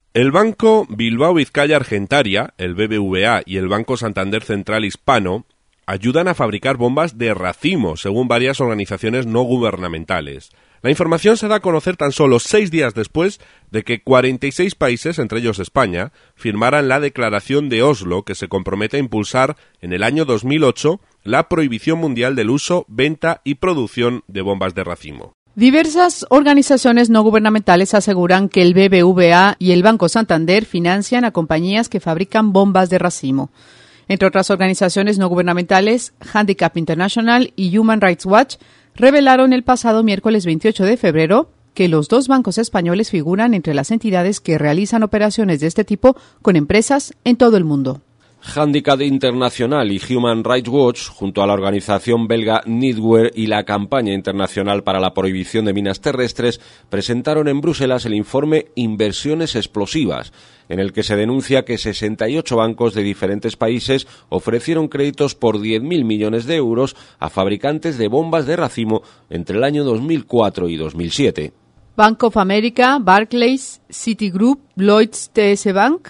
El Banco Bilbao Vizcaya Argentaria, el BBVA y el Banco Santander Central Hispano ayudan a fabricar bombas de racimo, según varias organizaciones no gubernamentales. La información se da a conocer tan solo 6 días después de que 46 países, entre ellos España, firmaran la Declaración de Oslo, que se compromete a impulsar en el año 2008 la prohibición mundial del uso, venta y producción de bombas de racimo. Diversas organizaciones no gubernamentales aseguran que el BBVA y el Banco Santander financian a compañías que fabrican bombas de racimo. Entre otras organizaciones no gubernamentales, Handicap International y Human Rights Watch revelaron el pasado miércoles 28 de febrero que los dos bancos españoles figuran entre las entidades que realizan operaciones de este tipo con empresas en todo el mundo. Handicap International y Human Rights Watch, junto a la organización belga Nidware y la Campaña Internacional para la Prohibición de Minas Terrestres, presentaron en Bruselas el informe Inversiones Explosivas, en el que se denuncia que 68 bancos de diferentes países ofrecieron créditos por 10.000 millones de euros a fabricantes de bombas de racimo entre el año 2004 y 2007. Bank of America, Barclays, Citigroup, Lloyds TS Bank,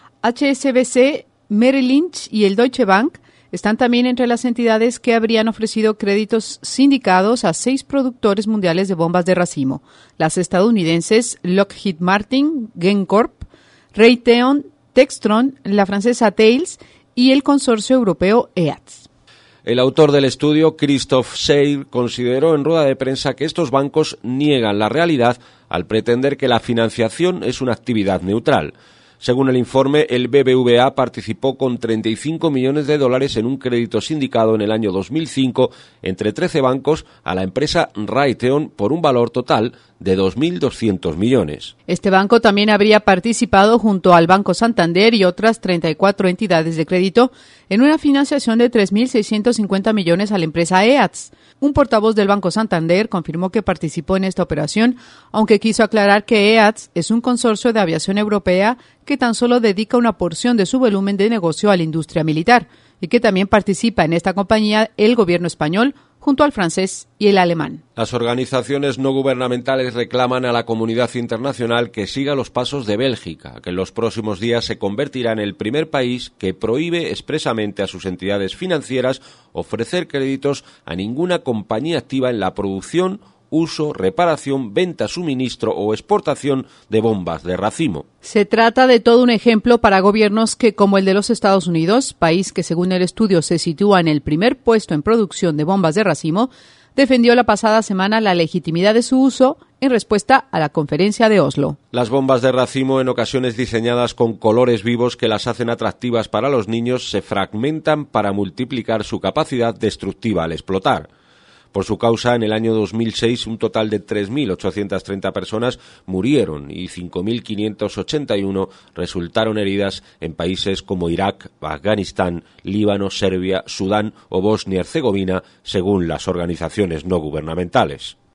HSBC, Merrill Lynch y el Deutsche Bank están también entre las entidades que habrían ofrecido créditos sindicados a 6 productores mundiales de bombas de racimo: las estadounidenses Lockheed Martin, Gencorp, Raytheon, Textron, la francesa Thales y el consorcio europeo EATS. El autor del estudio, Christophe Seir, consideró en rueda de prensa que estos bancos niegan la realidad al pretender que la financiación es una actividad neutral. Según el informe, el BBVA participó con 35 millones de dólares en un crédito sindicado en el año 2005 entre 13 bancos a la empresa Raytheon por un valor total de 2.200 millones. Este banco también habría participado junto al Banco Santander y otras 34 entidades de crédito en una financiación de 3.650 millones a la empresa EATS. Un portavoz del Banco Santander confirmó que participó en esta operación, aunque quiso aclarar que EATS es un consorcio de aviación europea que tan solo dedica una porción de su volumen de negocio a la industria militar y que también participa en esta compañía el gobierno español junto al francés y el alemán. Las organizaciones no gubernamentales reclaman a la comunidad internacional que siga los pasos de Bélgica, que en los próximos días se convertirá en el primer país que prohíbe expresamente a sus entidades financieras ofrecer créditos a ninguna compañía activa en la producción, uso, reparación, venta, suministro o exportación de bombas de racimo. Se trata de todo un ejemplo para gobiernos que, como el de los Estados Unidos, país que según el estudio se sitúa en el primer puesto en producción de bombas de racimo, defendió la pasada semana la legitimidad de su uso en respuesta a la conferencia de Oslo. Las bombas de racimo, en ocasiones diseñadas con colores vivos que las hacen atractivas para los niños, se fragmentan para multiplicar su capacidad destructiva al explotar. Por su causa, en el año 2006, un total de 3.830 personas murieron y 5.581 resultaron heridas en países como Irak, Afganistán, Líbano, Serbia, Sudán o Bosnia y Herzegovina, según las organizaciones no gubernamentales.